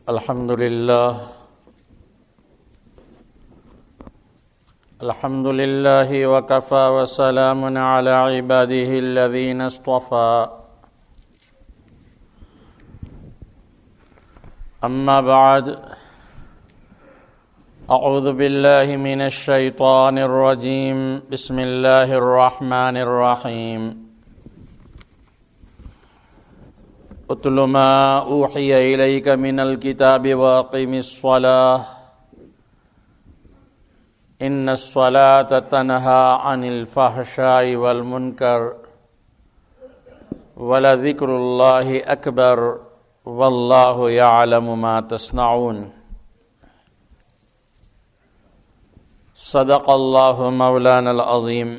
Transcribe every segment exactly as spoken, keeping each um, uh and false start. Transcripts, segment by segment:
الحمد للہ الحمد للہ وکفى وسلام علی عباده الذین اصطفى اما بعد اعوذ باللہ من الشیطان الرجیم بسم اللہ الرحمن الرحیم اتل ما اوحی الیک من الکتاب واقم الصلاة ان الصلاة تنہى عن الفحشاء والمنکر ولذکر اللہ اکبر واللہ یعلم ما تصنعون صدق اللہ مولانا العظیم۔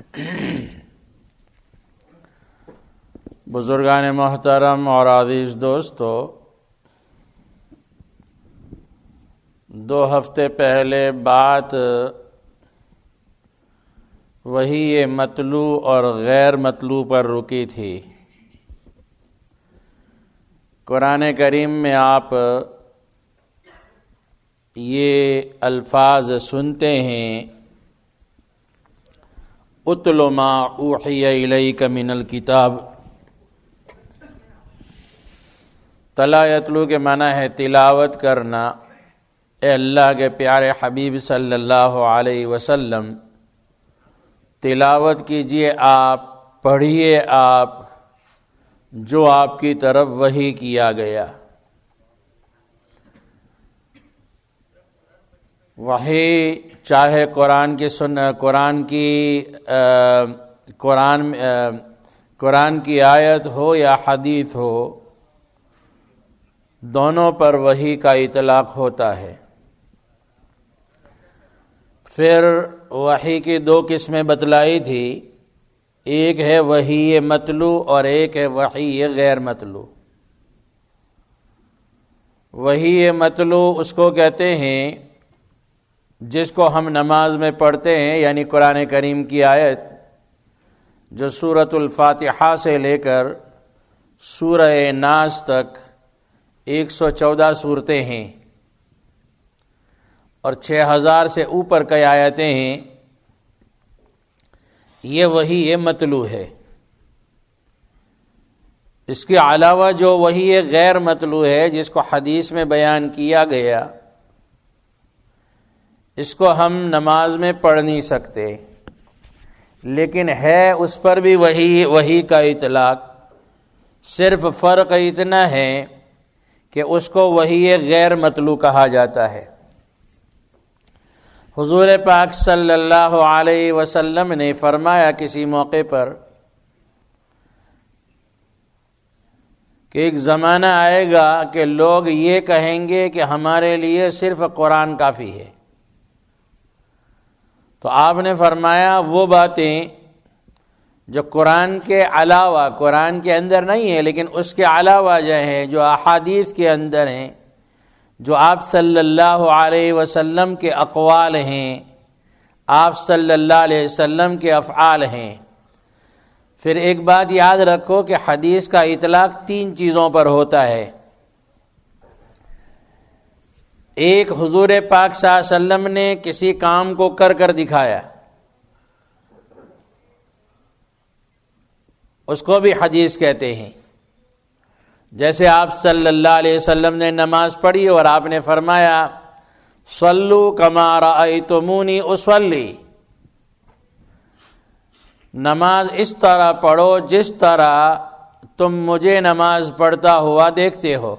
بزرگان محترم اور عزیز دوستو، دو ہفتے پہلے بات وحی مطلوع اور غیر مطلوع پر رکی تھی۔ قرآن کریم میں آپ یہ الفاظ سنتے ہیں، اتل ما اوحی الیک من الکتاب۔ تلا یتلو کے معنی ہے تلاوت کرنا۔ اے اللہ کے پیارے حبیب صلی اللہ علیہ وسلم، تلاوت کیجئے، آپ پڑھیے، آپ جو آپ کی طرف وحی کیا گیا۔ وحی چاہے قرآن کی سن قرآن کی آ, قرآن آ, قرآن کی آیت ہو یا حدیث ہو، دونوں پر وحی کا اطلاق ہوتا ہے۔ پھر وحی کی دو قسمیں بتلائی تھی، ایک ہے وحی مطلوع اور ایک ہے وحی غیر مطلوع۔ وحی مطلوع اس کو کہتے ہیں جس کو ہم نماز میں پڑھتے ہیں، یعنی قرآن کریم کی آیت جو سورۃ الفاتحہ سے لے کر سورہ ناس تک ایک سو چودہ صورتیں ہیں اور چھ ہزار سے اوپر کی آیتیں ہیں، یہ وحی مطلوع ہے۔ اس کے علاوہ جو وحی غیر مطلوع ہے، جس کو حدیث میں بیان کیا گیا، اس کو ہم نماز میں پڑھ نہیں سکتے، لیکن ہے اس پر بھی وحی وحی کا اطلاق۔ صرف فرق اتنا ہے کہ اس کو وحی غیر مطلوع کہا جاتا ہے۔ حضور پاک صلی اللہ علیہ وسلم نے فرمایا کسی موقع پر کہ ایک زمانہ آئے گا کہ لوگ یہ کہیں گے کہ ہمارے لیے صرف قرآن کافی ہے۔ تو آپ نے فرمایا وہ باتیں جو قرآن کے علاوہ، قرآن کے اندر نہیں ہے لیکن اس کے علاوہ جو ہیں، جو احادیث کے اندر ہیں، جو آپ صلی اللہ علیہ وسلم کے اقوال ہیں، آپ صلی اللہ علیہ وسلم کے افعال ہیں۔ پھر ایک بات یاد رکھو کہ حدیث کا اطلاق تین چیزوں پر ہوتا ہے۔ ایک، حضور پاک صلی اللہ علیہ وسلم نے کسی کام کو کر کر دکھایا، اس کو بھی حدیث کہتے ہیں۔ جیسے آپ صلی اللہ علیہ وسلم نے نماز پڑھی اور آپ نے فرمایا صلو کما رأیتمونی اصلی، نماز اس طرح پڑھو جس طرح تم مجھے نماز پڑھتا ہوا دیکھتے ہو۔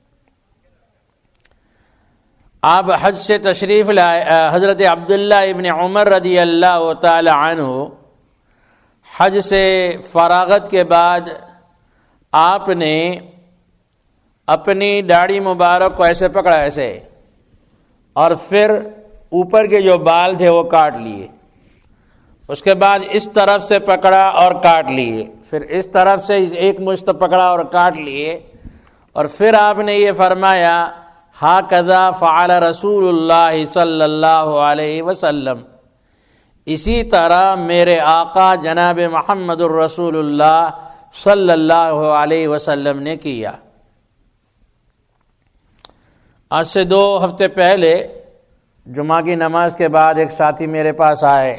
آپ حج سے تشریف لائے، حضرت عبداللہ ابن عمر رضی اللہ تعالی عنہ حج سے فراغت کے بعد آپ نے اپنی داڑھی مبارک کو ایسے پکڑا، ایسے، اور پھر اوپر کے جو بال تھے وہ کاٹ لیے۔ اس کے بعد اس طرف سے پکڑا اور کاٹ لیے، پھر اس طرف سے ایک مشت پکڑا اور کاٹ لیے، اور پھر آپ نے یہ فرمایا ہاکذا فعل رسول اللہ صلی اللہ علیہ وسلم، اسی طرح میرے آقا جناب محمد الرسول اللہ صلی اللہ علیہ وسلم نے کیا۔ آج سے دو ہفتے پہلے جمعہ کی نماز کے بعد ایک ساتھی میرے پاس آئے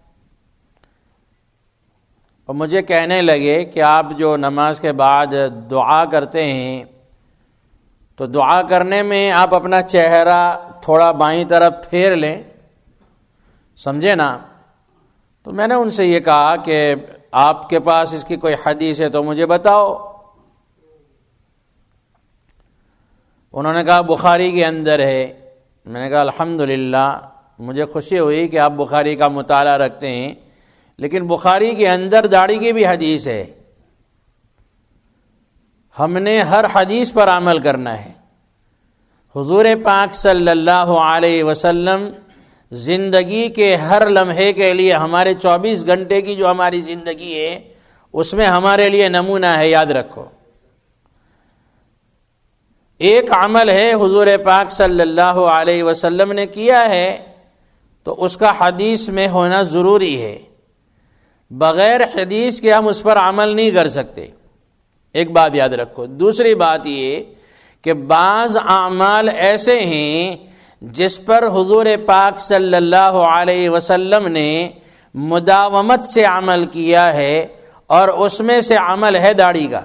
اور مجھے کہنے لگے کہ آپ جو نماز کے بعد دعا کرتے ہیں تو دعا کرنے میں آپ اپنا چہرہ تھوڑا بائیں طرف پھیر لیں، سمجھے نا؟ تو میں نے ان سے یہ کہا کہ آپ کے پاس اس کی کوئی حدیث ہے تو مجھے بتاؤ۔ انہوں نے کہا بخاری کے اندر ہے۔ میں نے کہا الحمدللہ، مجھے خوشی ہوئی کہ آپ بخاری کا مطالعہ رکھتے ہیں، لیکن بخاری کے اندر داڑھی کی بھی حدیث ہے، ہم نے ہر حدیث پر عمل کرنا ہے۔ حضور پاک صلی اللہ علیہ وسلم زندگی کے ہر لمحے کے لیے، ہمارے چوبیس گھنٹے کی جو ہماری زندگی ہے اس میں ہمارے لیے نمونہ ہے، یاد رکھو۔ ایک عمل ہے حضور پاک صلی اللہ علیہ وسلم نے کیا ہے تو اس کا حدیث میں ہونا ضروری ہے، بغیر حدیث کے ہم اس پر عمل نہیں کر سکتے، ایک بات یاد رکھو۔ دوسری بات یہ کہ بعض اعمال ایسے ہیں جس پر حضور پاک صلی اللہ علیہ وسلم نے مداومت سے عمل کیا ہے، اور اس میں سے عمل ہے داڑھی کا۔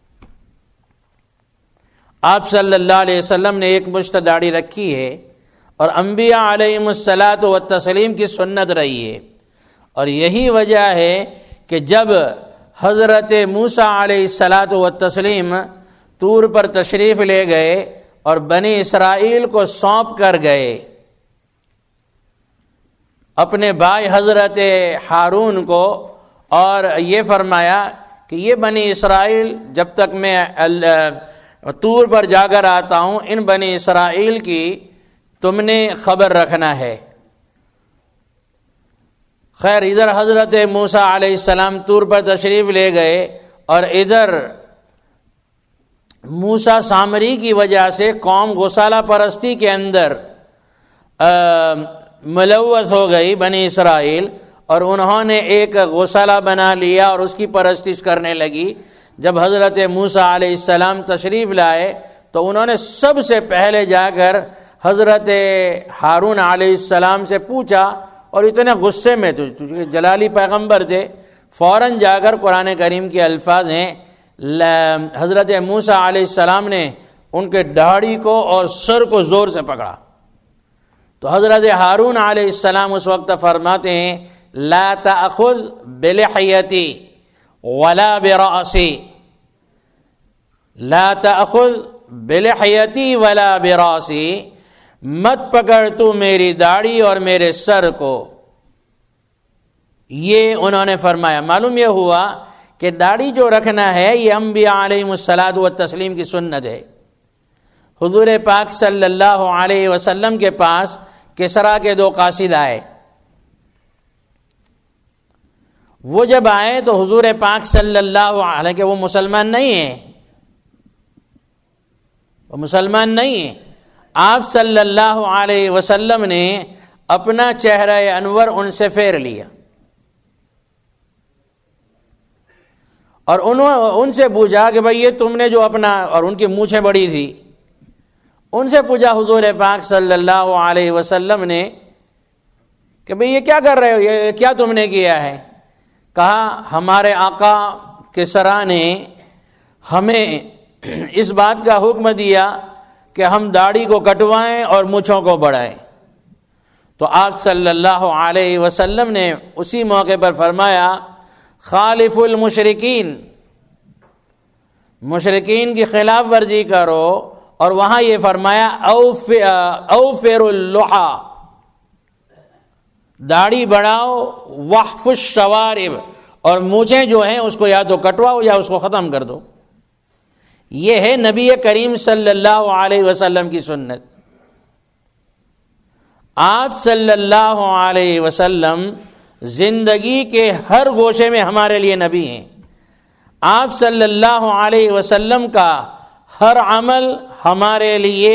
آپ صلی اللہ علیہ وسلم نے ایک مشت داڑھی رکھی ہے، اور انبیاء علیہم الصلاۃ والتسلیم کی سنت رہی ہے، اور یہی وجہ ہے کہ جب حضرت موسیٰ علیہ الصلاۃ والتسلیم طور پر تشریف لے گئے اور بنی اسرائیل کو سونپ کر گئے، اپنے بھائی حضرت ہارون کو، اور یہ فرمایا کہ یہ بنی اسرائیل جب تک میں طور پر جا کر آتا ہوں، ان بنی اسرائیل کی تم نے خبر رکھنا ہے۔ خیر، ادھر حضرت موسیٰ علیہ السلام طور پر تشریف لے گئے، اور ادھر موسیٰ سامری کی وجہ سے قوم گوسالہ پرستی کے اندر ملوث ہو گئی بنی اسرائیل، اور انہوں نے ایک گوسالہ بنا لیا اور اس کی پرستش کرنے لگی۔ جب حضرت موسیٰ علیہ السلام تشریف لائے تو انہوں نے سب سے پہلے جا کر حضرت ہارون علیہ السلام سے پوچھا، اور اتنے غصے میں تھے، جلالی پیغمبر تھے، فوراً جا کر قرآن کریم کے الفاظ ہیں، حضرت موسیٰ علیہ السلام نے ان کے داڑھی کو اور سر کو زور سے پکڑا، تو حضرت ہارون علیہ السلام اس وقت فرماتے ہیں لا تأخذ بلحیتی ولا برأسی، لا تأخذ بلحیتی ولا برأسی، مت پکڑ تو میری داڑھی اور میرے سر کو۔ یہ انہوں نے فرمایا۔ معلوم یہ ہوا کہ داڑھی جو رکھنا ہے یہ انبیاء علیہم الصلاۃ والتسلیم کی سنت ہے۔ حضور پاک صلی اللہ علیہ وسلم کے پاس کسریٰ کے دو قاصد آئے، وہ جب آئے تو حضور پاک صلی اللہ علیہ کہ وہ مسلمان نہیں ہیں، وہ مسلمان نہیں ہیں، آپ صلی اللہ علیہ وسلم نے اپنا چہرہ انور ان سے پھیر لیا، اور انہوں ان سے پوچھا کہ بھئی یہ تم نے جو اپنا، اور ان کی مونچھیں بڑی تھی، ان سے پوچھا حضور پاک صلی اللہ علیہ وسلم نے کہ بھئی یہ کیا کر رہے ہو، یہ کیا تم نے کیا ہے؟ کہا ہمارے آقا کسریٰ نے ہمیں اس بات کا حکم دیا کہ ہم داڑھی کو کٹوائیں اور مونچھوں کو بڑھائیں۔ تو آپ صلی اللہ علیہ وسلم نے اسی موقع پر فرمایا خالف المشرکین، مشرکین کی خلاف ورزی کرو، اور وہاں یہ فرمایا اوفر اللحا، داڑھی بڑھاؤ، وحف الشوارب، اور مونچھیں جو ہیں اس کو یا تو کٹواؤ یا اس کو ختم کر دو۔ یہ ہے نبی کریم صلی اللہ علیہ وسلم کی سنت۔ آپ صلی اللہ علیہ وسلم زندگی کے ہر گوشے میں ہمارے لیے نبی ہیں۔ آپ صلی اللہ علیہ وسلم کا ہر عمل ہمارے لیے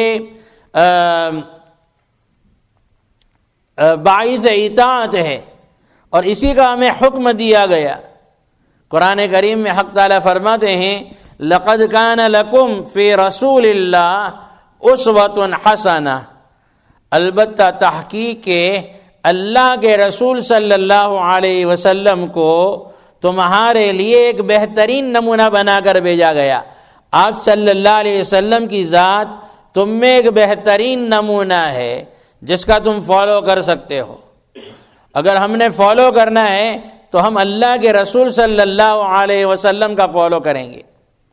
باعث اطاعت ہے، اور اسی کا ہمیں حکم دیا گیا۔ قرآن کریم میں حق تعالیٰ فرماتے ہیں لقد کان لکم فی رسول اللہ اسوۃ حسنہ، البتہ تحقیق کے اللہ کے رسول صلی اللہ علیہ وسلم کو تمہارے لیے ایک بہترین نمونہ بنا کر بھیجا گیا۔ آپ صلی اللہ علیہ وسلم کی ذات تم میں ایک بہترین نمونہ ہے جس کا تم فالو کر سکتے ہو۔ اگر ہم نے فالو کرنا ہے تو ہم اللہ کے رسول صلی اللہ علیہ وسلم کا فالو کریں گے۔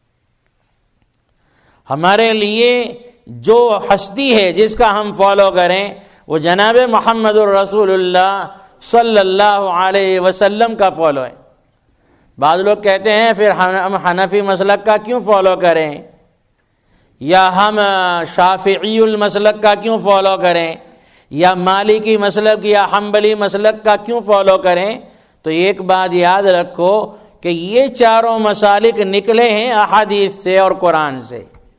ہمارے لیے جو ہستی ہے جس کا ہم فالو کریں وہ جناب محمد الرسول اللہ صلی اللہ علیہ وسلم کا فالو ہے۔ بعض لوگ کہتے ہیں پھر ہم حنفی مسلک کا کیوں فالو کریں، یا ہم شافعی المسلک کا کیوں فالو کریں، یا مالکی مسلک یا حنبلی مسلک کا کیوں فالو کریں؟ تو ایک بات یاد رکھو کہ یہ چاروں مسالک نکلے ہیں احادیث سے اور قرآن سے۔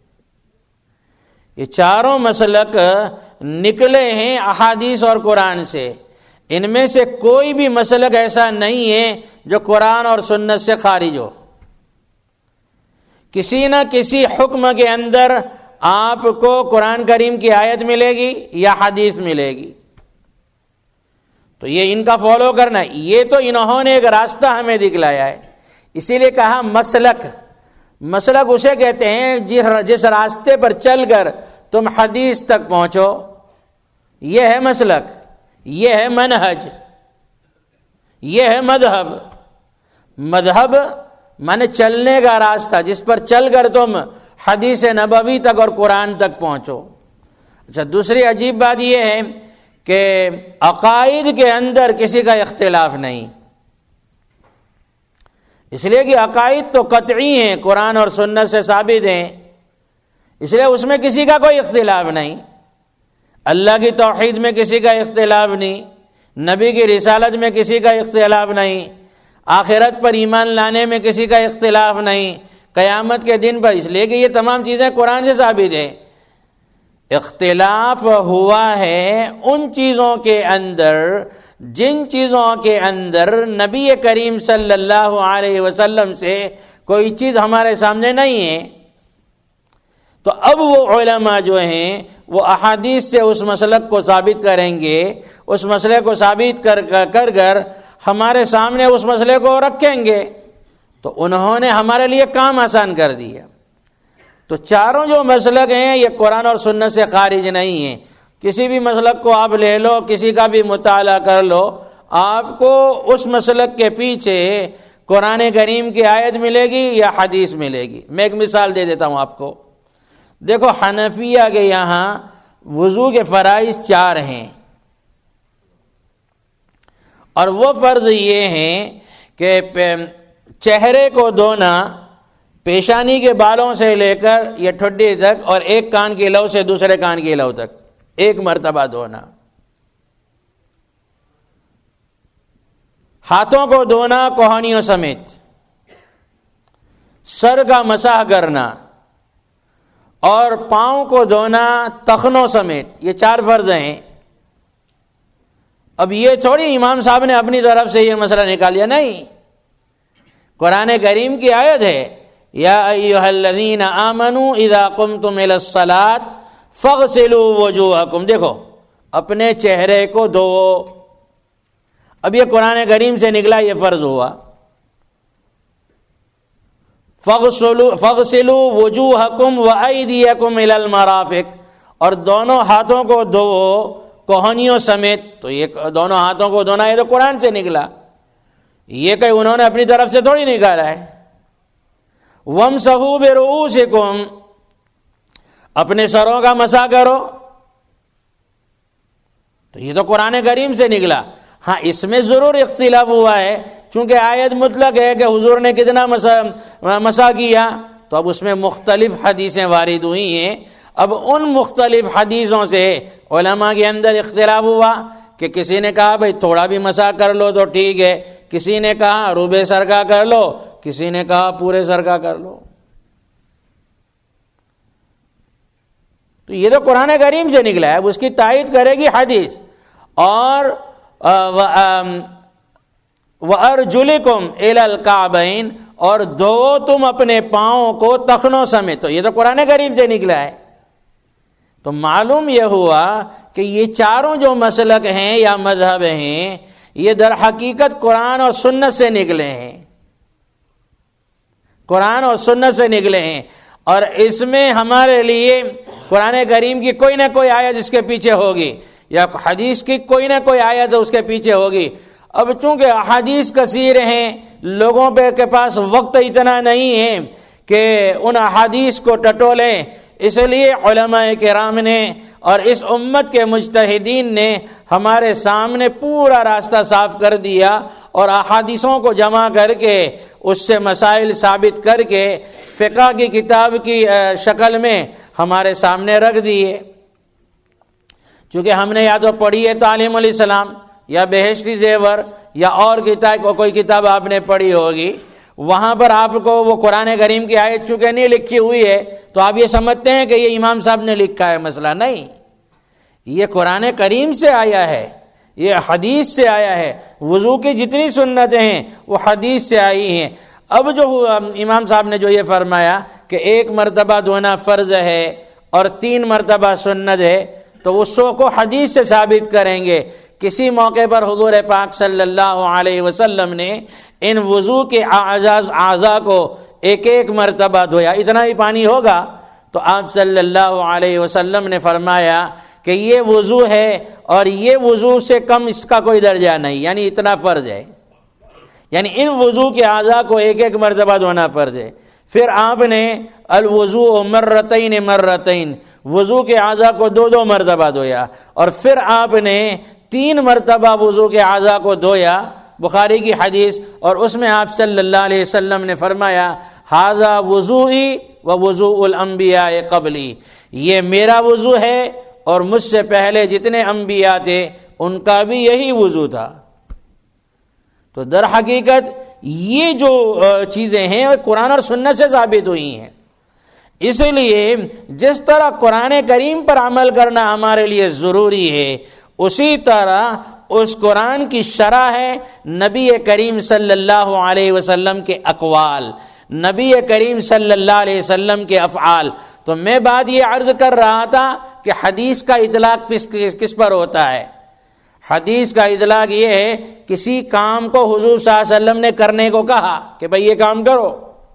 یہ چاروں مسلک نکلے ہیں احادیث اور قرآن سے۔ ان میں سے کوئی بھی مسلک ایسا نہیں ہے جو قرآن اور سنت سے خارج ہو۔ کسی نہ کسی حکم کے اندر آپ کو قرآن کریم کی آیت ملے گی یا حدیث ملے گی، تو یہ ان کا فالو کرنا ہے۔ یہ تو انہوں نے ایک راستہ ہمیں دکھلایا ہے، اسی لیے کہا مسلک۔ مسلک اسے کہتے ہیں جس راستے پر چل کر تم حدیث تک پہنچو، یہ ہے مسلک، یہ ہے منہج، یہ ہے مذہب۔ مذہب مانے چلنے کا راستہ جس پر چل کر تم حدیث نبوی تک اور قرآن تک پہنچو۔ اچھا، دوسری عجیب بات یہ ہے کہ عقائد کے اندر کسی کا اختلاف نہیں، اس لیے کہ عقائد تو قطعی ہیں، قرآن اور سنت سے ثابت ہیں، اس لیے اس میں کسی کا کوئی اختلاف نہیں۔ اللہ کی توحید میں کسی کا اختلاف نہیں، نبی کی رسالت میں کسی کا اختلاف نہیں، آخرت پر ایمان لانے میں کسی کا اختلاف نہیں، قیامت کے دن پر، اس لیے کہ یہ تمام چیزیں قرآن سے ثابت ہیں۔ اختلاف ہوا ہے ان چیزوں کے اندر جن چیزوں کے اندر نبی کریم صلی اللہ علیہ وسلم سے کوئی چیز ہمارے سامنے نہیں ہے، تو اب وہ علماء جو ہیں وہ احادیث سے اس مسلک کو ثابت کریں گے، اس مسئلے کو ثابت کر کر کر ہمارے سامنے اس مسئلے کو رکھیں گے، تو انہوں نے ہمارے لیے کام آسان کر دیا۔ تو چاروں جو مسلک ہیں یہ قرآن اور سنت سے خارج نہیں ہیں۔ کسی بھی مسلک کو آپ لے لو، کسی کا بھی مطالعہ کر لو، آپ کو اس مسلک کے پیچھے قرآن کریم کی آیت ملے گی یا حدیث ملے گی۔ میں ایک مثال دے دیتا ہوں آپ کو۔ دیکھو، حنفیہ کے یہاں وضو کے فرائض چار ہیں، اور وہ فرض یہ ہیں کہ چہرے کو دھونا پیشانی کے بالوں سے لے کر یہ ٹھڈی تک، اور ایک کان کی لو سے دوسرے کان کی لو تک ایک مرتبہ دھونا، ہاتھوں کو دھونا کوہنیوں سمیت، سر کا مسح کرنا، اور پاؤں کو دھونا تخنوں سمیت، یہ چار فرض ہیں۔ اب یہ تھوڑی امام صاحب نے اپنی طرف سے یہ مسئلہ نکال لیا، نہیں، قرآن کریم کی آیت ہے، یا ایھا الذین آمنوا اذا قمتم الی الصلاۃ فاغسلوا وجوہکم۔ دیکھو، اپنے چہرے کو دھوؤ۔ اب یہ قرآن کریم سے نکلا، یہ فرض ہوا۔ فاغسلوا وجوہکم وایدیکم الی المرافق، اور دونوں ہاتھوں کو دھوؤ کوہنیوں سمیت۔ تو یہ دونوں ہاتھوں کو دھونا یہ تو قرآن سے نکلا، یہ کہ انہوں نے اپنی طرف سے تھوڑی نکالا ہے۔ وَامْسَحُوا بِرُؤُوسِكُمْ، اپنے سروں کا مسح کرو، تو یہ تو قرآن کریم سے نکلا۔ ہاں، اس میں ضرور اختلاف ہوا ہے، چونکہ آیت مطلق ہے کہ حضور نے کتنا مسح مسح کیا، تو اب اس میں مختلف حدیثیں وارد ہوئی ہیں۔ اب ان مختلف حدیثوں سے علماء کے اندر اختلاف ہوا کہ کسی نے کہا بھائی تھوڑا بھی مسح کر لو تو ٹھیک ہے، کسی نے کہا روبے سر کا کر لو، کسی نے کہا پورے سر کا کر لو۔ تو یہ تو قرآن کریم سے نکلا ہے، اب اس کی تائید کرے گی حدیث۔ اور وَأَرْجُلِكُمْ إِلَى الْكَعْبَيْنِ، اور دھو تم اپنے پاؤں کو تخنوں سمیت، تو یہ تو قرآن کریم سے نکلا ہے۔ تو معلوم یہ ہوا کہ یہ چاروں جو مسلک ہیں یا مذہب ہیں یہ در حقیقت قرآن اور سنت سے نکلے ہیں، قرآن اور سنت سے نکلے ہیں، اور اس میں ہمارے لیے قرآن کریم کی کوئی نہ کوئی آیت اس کے پیچھے ہوگی، یا حدیث کی کوئی نہ کوئی آیت اس کے پیچھے ہوگی۔ اب چونکہ احادیث کثیر ہیں، لوگوں پہ کے پاس وقت اتنا نہیں ہے کہ ان احادیث کو ٹٹولیں، اس لیے علماء کرام نے اور اس امت کے مجتہدین نے ہمارے سامنے پورا راستہ صاف کر دیا اور احادیثوں کو جمع کر کے اس سے مسائل ثابت کر کے فقہ کی کتاب کی شکل میں ہمارے سامنے رکھ دیے۔ چونکہ ہم نے یا تو پڑھی ہے تعلیم الاسلام یا بہشتی زیور یا اور کتاب، کوئی کتاب آپ نے پڑھی ہوگی، وہاں پر آپ کو وہ قرآن کریم کی آیت چونکہ نہیں لکھی ہوئی ہے تو آپ یہ سمجھتے ہیں کہ یہ امام صاحب نے لکھا ہے، مسئلہ نہیں، یہ قرآن کریم سے آیا ہے، یہ حدیث سے آیا ہے۔ وضو کی جتنی سنتیں ہیں وہ حدیث سے آئی ہیں۔ اب جو امام صاحب نے جو یہ فرمایا کہ ایک مرتبہ دھونا فرض ہے اور تین مرتبہ سنت ہے، تو اس کو حدیث سے ثابت کریں گے۔ کسی موقع پر حضور پاک صلی اللہ علیہ وسلم نے ان وضو کے اعضاء کو ایک ایک مرتبہ دھویا، اتنا ہی پانی ہوگا، تو آپ صلی اللہ علیہ وسلم نے فرمایا کہ یہ وضو ہے اور یہ وضو سے کم اس کا کوئی درجہ نہیں، یعنی اتنا فرض ہے، یعنی ان وضو کے اعضاء کو ایک ایک مرتبہ دھونا فرض ہے۔ پھر آپ نے الوضوء مرتین مرتین، وضو کے اعضاء کو دو دو مرتبہ دھویا، اور پھر آپ نے تین مرتبہ وضو کے اعضاء کو دھویا، بخاری کی حدیث، اور اس میں آپ صلی اللہ علیہ وسلم نے فرمایا ھذا وضوئی و وضوء الانبیاء قبلی، یہ میرا وضو ہے اور مجھ سے پہلے جتنے انبیاء تھے ان کا بھی یہی وضو تھا۔ تو در حقیقت یہ جو چیزیں ہیں وہ قرآن اور سنت سے ثابت ہوئی ہیں۔ اس لیے جس طرح قرآن کریم پر عمل کرنا ہمارے لیے ضروری ہے، اسی طرح اس قرآن کی شرح ہے نبی کریم صلی اللہ علیہ وسلم کے اقوال، نبی کریم صلی اللہ علیہ وسلم کے افعال۔ تو میں بات یہ عرض کر رہا تھا کہ حدیث کا اطلاق کس پر ہوتا ہے؟ حدیث کا اطلاق یہ ہے کسی کام کو حضور صلی اللہ علیہ وسلم نے کرنے کو کہا کہ بھئی یہ کام کرو۔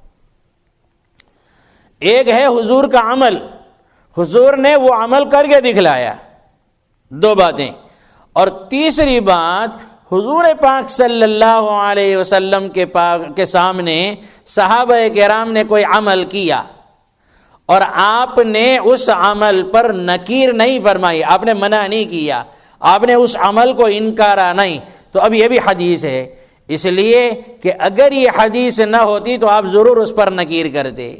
ایک ہے حضور کا عمل، حضور نے وہ عمل کر کے دکھلایا، دو باتیں۔ اور تیسری بات، حضور پاک صلی اللہ علیہ وسلم کے پاک کے سامنے صحابہ کرام نے کوئی عمل کیا اور آپ نے اس عمل پر نکیر نہیں فرمائی، آپ نے منع نہیں کیا، آپ نے اس عمل کو انکارا نہیں، تو اب یہ بھی حدیث ہے۔ اس لیے کہ اگر یہ حدیث نہ ہوتی تو آپ ضرور اس پر نکیر کرتے۔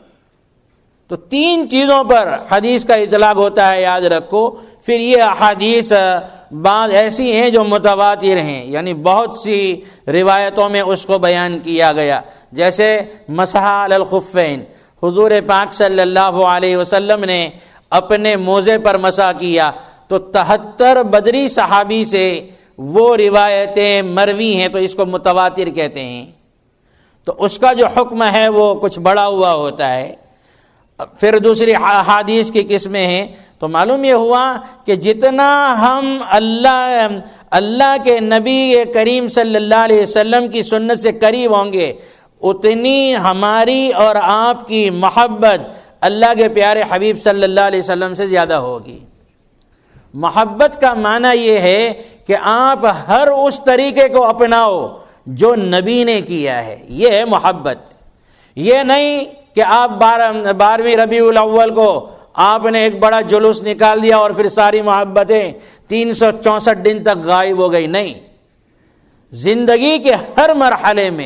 تو تین چیزوں پر حدیث کا اطلاق ہوتا ہے، یاد رکھو۔ پھر یہ احادیث بعض ایسی ہیں جو متواتر ہیں، یعنی بہت سی روایتوں میں اس کو بیان کیا گیا، جیسے مسح علی الخفین، حضور پاک صلی اللہ علیہ وسلم نے اپنے موزے پر مسح کیا، تو تہتر بدری صحابی سے وہ روایتیں مروی ہیں، تو اس کو متواتر کہتے ہیں۔ تو اس کا جو حکم ہے وہ کچھ بڑا ہوا ہوتا ہے۔ پھر دوسری حدیث کی قسمیں ہیں۔ تو معلوم یہ ہوا کہ جتنا ہم اللہ اللہ کے نبی کریم صلی اللہ علیہ وسلم کی سنت سے قریب ہوں گے، اتنی ہماری اور آپ کی محبت اللہ کے پیارے حبیب صلی اللہ علیہ وسلم سے زیادہ ہوگی۔ محبت کا معنی یہ ہے کہ آپ ہر اس طریقے کو اپناؤ جو نبی نے کیا ہے، یہ ہے محبت۔ یہ نہیں کہ آپ بارہ بارہویں ربیع الاول کو آپ نے ایک بڑا جلوس نکال دیا اور پھر ساری محبتیں تین سو چونسٹھ دن تک غائب ہو گئی، نہیں۔ زندگی کے ہر مرحلے میں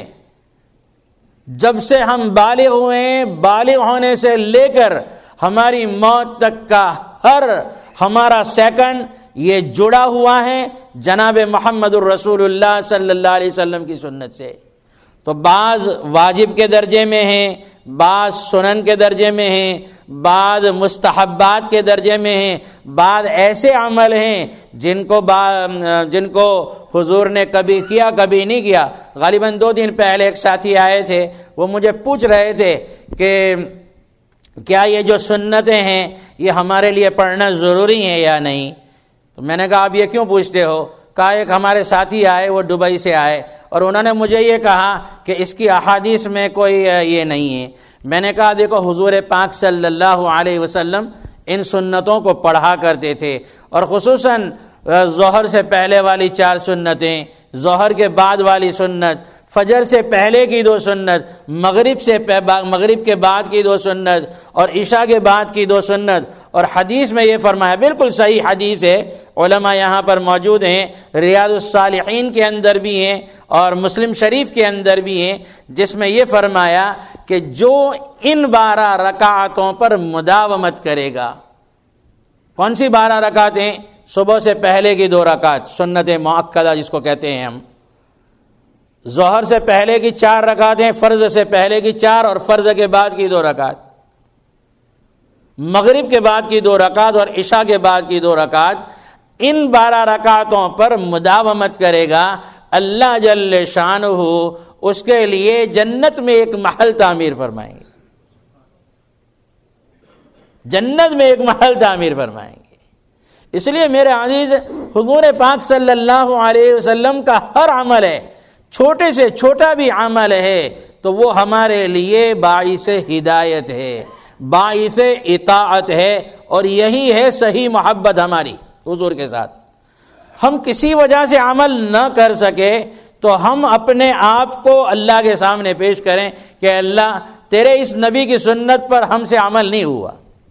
جب سے ہم بالغ ہوئے، بالغ ہونے سے لے کر ہماری موت تک کا ہر ہمارا سیکنڈ یہ جڑا ہوا ہے جناب محمد الرسول اللہ صلی اللہ علیہ وسلم کی سنت سے۔ تو بعض واجب کے درجے میں ہیں، بعض سنن کے درجے میں ہیں، بعض مستحبات کے درجے میں ہیں، بعض ایسے عمل ہیں جن کو جن کو حضور نے کبھی کیا کبھی نہیں کیا۔ غالباً دو دن پہلے ایک ساتھی آئے تھے، وہ مجھے پوچھ رہے تھے کہ کیا یہ جو سنتیں ہیں یہ ہمارے لیے پڑھنا ضروری ہیں یا نہیں؟ تو میں نے کہا آپ یہ کیوں پوچھتے ہو؟ کہا ایک ہمارے ساتھی آئے، وہ دبئی سے آئے، اور انہوں نے مجھے یہ کہا کہ اس کی احادیث میں کوئی یہ نہیں ہے۔ میں نے کہا دیکھو حضور پاک صلی اللہ علیہ وسلم ان سنتوں کو پڑھا کرتے تھے، اور خصوصاً ظہر سے پہلے والی چار سنتیں، ظہر کے بعد والی سنت، فجر سے پہلے کی دو سنت، مغرب سے مغرب کے بعد کی دو سنت، اور عشاء کے بعد کی دو سنت۔ اور حدیث میں یہ فرمایا، بالکل صحیح حدیث ہے، علماء یہاں پر موجود ہیں، ریاض الصالحین کے اندر بھی ہیں اور مسلم شریف کے اندر بھی ہیں، جس میں یہ فرمایا کہ جو ان بارہ رکعتوں پر مداومت کرے گا۔ کون سی بارہ رکعتیں؟ صبح سے پہلے کی دو رکعت سنت مؤکدہ جس کو کہتے ہیں ہم، ظہر سے پہلے کی چار رکعتیں، فرض سے پہلے کی چار اور فرض کے بعد کی دو رکعت، مغرب کے بعد کی دو رکعت اور عشاء کے بعد کی دو رکعت، ان بارہ رکعتوں پر مداومت کرے گا، اللہ جل شانہ اس کے لیے جنت میں ایک محل تعمیر فرمائیں گے، جنت میں ایک محل تعمیر فرمائیں گے۔ اس لیے میرے عزیز، حضور پاک صلی اللہ علیہ وسلم کا ہر عمل ہے، چھوٹے سے چھوٹا بھی عمل ہے تو وہ ہمارے لیے باعث ہدایت ہے، باعث اطاعت ہے، اور یہی ہے صحیح محبت ہماری حضور کے ساتھ۔ ہم کسی وجہ سے عمل نہ کر سکے تو ہم اپنے آپ کو اللہ کے سامنے پیش کریں کہ اللہ تیرے اس نبی کی سنت پر ہم سے عمل نہیں ہوا،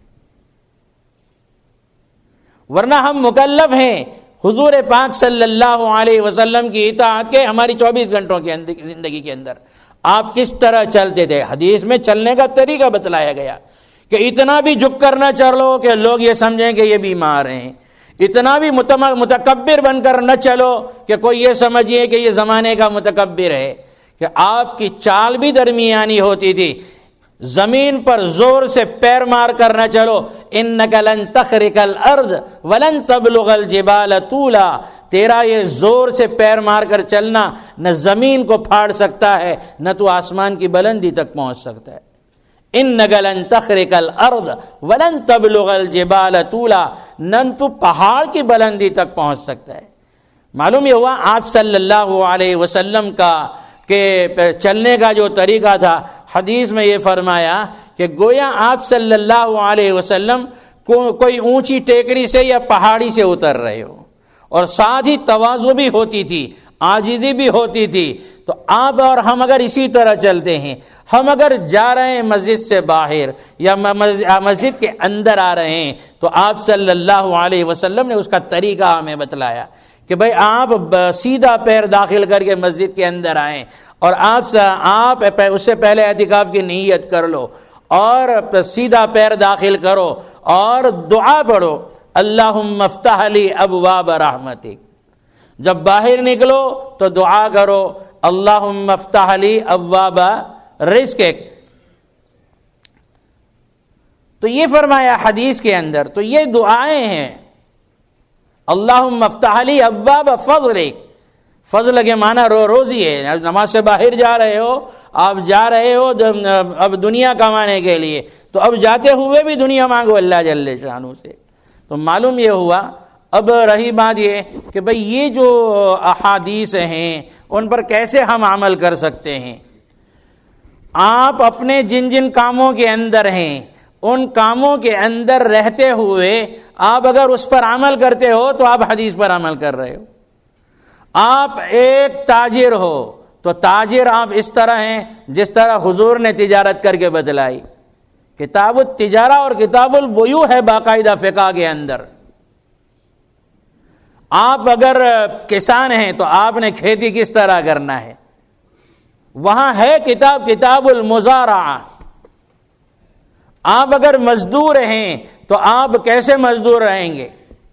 ورنہ ہم مکلف ہیں حضور پاک صلی اللہ علیہ وسلم کی اطاعت کے ہماری چوبیس گھنٹوں کی زندگی کے اندر۔ آپ کس طرح چلتے تھے؟ حدیث میں چلنے کا طریقہ بتلایا گیا کہ اتنا بھی جھک کر نہ چلو کہ لوگ یہ سمجھیں کہ یہ بیمار ہیں، اتنا بھی متکبر بن کر نہ چلو کہ کوئی یہ سمجھے کہ یہ زمانے کا متکبر ہے، کہ آپ کی چال بھی درمیانی ہوتی تھی، زمین پر زور سے پیر مار کر نہ چلو، انک لن تخرق الارض ولن تبلغ الجبال طولا، تیرا یہ زور سے پیر مار کر چلنا نہ زمین کو پھاڑ سکتا ہے نہ تو آسمان کی بلندی تک پہنچ سکتا ہے۔ انک لن تخرق الارض ولن تبلغ الجبال طولا، نہ تو پہاڑ کی بلندی تک پہنچ سکتا ہے۔ معلوم یہ ہوا آپ صلی اللہ علیہ وسلم کا کہ چلنے کا جو طریقہ تھا، حدیث میں یہ فرمایا کہ گویا آپ صلی اللہ علیہ وسلم کو کوئی اونچی ٹیکری سے یا پہاڑی سے اتر رہے ہو، اور ساتھ ہی تواضع بھی ہوتی تھی، عاجزی بھی ہوتی تھی۔ تو آپ اور ہم اگر اسی طرح چلتے ہیں، ہم اگر جا رہے ہیں مسجد سے باہر یا مسجد کے اندر آ رہے ہیں، تو آپ صلی اللہ علیہ وسلم نے اس کا طریقہ ہمیں بتلایا کہ بھئی آپ سیدھا پیر داخل کر کے مسجد کے اندر آئیں، اور آپ آپ اس سے پہلے اعتکاف کی نیت کر لو، اور سیدھا پیر داخل کرو اور دعا پڑھو، اللہم افتح لی ابواب رحمتک۔ جب باہر نکلو تو دعا کرو، اللہم افتح لی ابواب رزقک۔ تو یہ فرمایا حدیث کے اندر، تو یہ دعائیں ہیں، اللہم افتح لی ابواب فضلک۔ فضل کے معنی رو روزی ہے، نماز سے باہر جا رہے ہو، آپ جا رہے ہو اب دنیا کمانے کے لیے، تو اب جاتے ہوئے بھی دنیا مانگو اللہ جل شانہ سے۔ تو معلوم یہ ہوا۔ اب رہی بات یہ کہ بھئی یہ جو احادیث ہیں ان پر کیسے ہم عمل کر سکتے ہیں؟ آپ اپنے جن جن کاموں کے اندر ہیں ان کاموں کے اندر رہتے ہوئے آپ اگر اس پر عمل کرتے ہو تو آپ حدیث پر عمل کر رہے ہو۔ آپ ایک تاجر ہو تو تاجر آپ اس طرح ہیں جس طرح حضور نے تجارت کر کے بتلائی۔ کتاب التجارہ اور کتاب البیوع ہے باقاعدہ فقہ کے اندر۔ آپ اگر کسان ہیں تو آپ نے کھیتی کس طرح کرنا ہے، وہاں ہے کتاب کتاب المزارعہ۔ آپ اگر مزدور ہیں تو آپ کیسے مزدور رہیں گے؟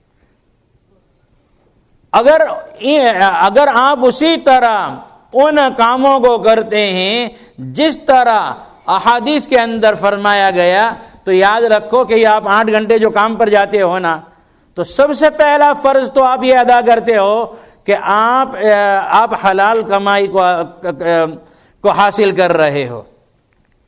اگر اگر آپ اسی طرح ان کاموں کو کرتے ہیں جس طرح احادیث کے اندر فرمایا گیا، تو یاد رکھو کہ یہ آپ آٹھ گھنٹے جو کام پر جاتے ہو نا، تو سب سے پہلا فرض تو آپ یہ ادا کرتے ہو کہ آپ آپ حلال کمائی کو کو حاصل کر رہے ہو۔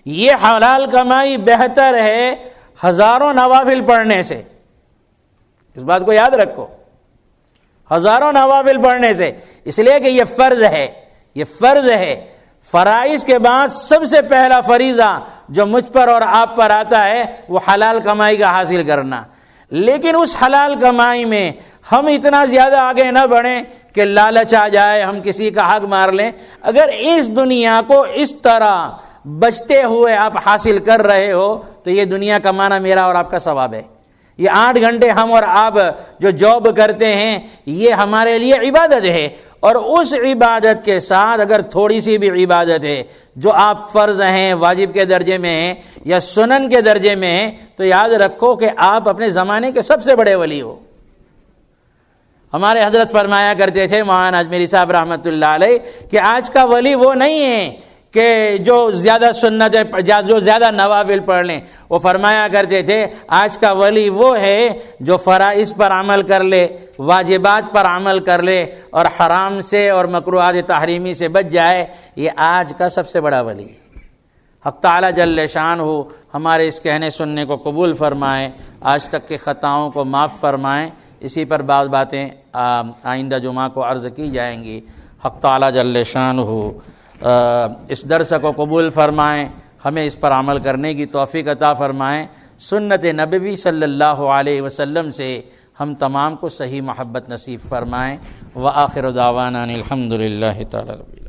یہ حلال کمائی بہتر ہے ہزاروں نوافل پڑھنے سے. اس بات کو یاد رکھو، ہزاروں نوافل پڑھنے سے، اس لیے کہ یہ فرض ہے، یہ فرض ہے. فرائض کے بعد سب سے پہلا فریضہ جو مجھ پر اور آپ پر آتا ہے وہ حلال کمائی کا حاصل کرنا. لیکن اس حلال کمائی میں ہم اتنا زیادہ آگے نہ بڑھیں کہ لالچ آ جائے، ہم کسی کا حق مار لیں. اگر اس دنیا کو اس طرح بچتے ہوئے آپ حاصل کر رہے ہو تو یہ دنیا کمانا میرا اور آپ کا ثواب ہے. یہ آٹھ گھنٹے ہم اور آپ جو جاب کرتے ہیں یہ ہمارے لیے عبادت ہے، اور اس عبادت کے ساتھ اگر تھوڑی سی بھی عبادت ہے جو آپ فرض ہیں، واجب کے درجے میں ہیں یا سنن کے درجے میں ہیں، تو یاد رکھو کہ آپ اپنے زمانے کے سب سے بڑے ولی ہو. ہمارے حضرت فرمایا کرتے تھے مولانا اجمیری صاحب رحمۃ اللہ علیہ کہ آج کا ولی وہ نہیں ہے کہ جو زیادہ سنت جو زیادہ نوافل پڑھ لیں. وہ فرمایا کرتے تھے آج کا ولی وہ ہے جو فرائض پر عمل کر لے، واجبات پر عمل کر لے اور حرام سے اور مکروہات تحریمی سے بچ جائے. یہ آج کا سب سے بڑا ولی ہے. حق تعالی جل شان ہو ہمارے اس کہنے سننے کو قبول فرمائیں، آج تک کے خطاؤں کو معاف فرمائیں. اسی پر بعض باتیں آئندہ جمعہ کو عرض کی جائیں گی. حق تعالی جل شان ہو اس درس کو قبول فرمائیں، ہمیں اس پر عمل کرنے کی توفیق عطا فرمائیں. سنت نبوی صلی اللہ علیہ وسلم سے ہم تمام کو صحیح محبت نصیب فرمائیں. وآخر دعوانا الحمد للہ تعالی.